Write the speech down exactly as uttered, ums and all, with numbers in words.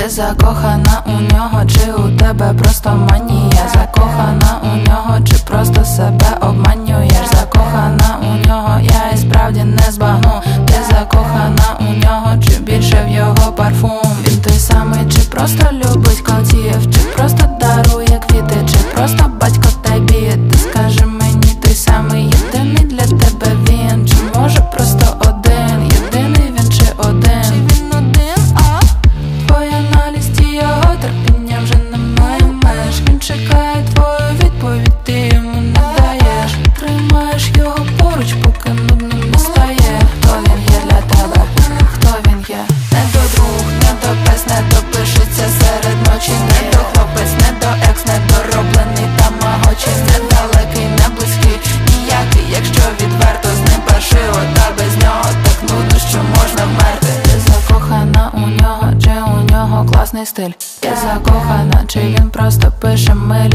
Ти закохана у нього, чи у тебе просто манія? Закохана у нього, чи просто себе обманюєш? Закохана у нього, я і справді не збагну. Ти закохана у нього, чи більше в його парфум? Він той самий, чи просто любить калтів? Чи просто дарує квіти? Чи просто батько тобі? Ти скажи мені, той самий, єдиний для тебе він? Чи може просто один? Єдиний він чи один? Чи він один, а? Твоя на лісті його терпіння вже немає меж. Він чекає твою відповідь, ти йому не даєш. Тримаєш його поруч, поки нудним не стає. Хто він є для тебе? Хто він є? Не до друг, не до пес, не допишеться серед ночі. Не до хлопець, не до екс, не дороблений тамагочі. Недалекий, не близький, ніякий, якщо відверто. З ним паршиво, та без нього так нудно, що можна вмерти. Ти закохана у нього, чи у нього класний стиль? Я закохана, чи він просто пише милі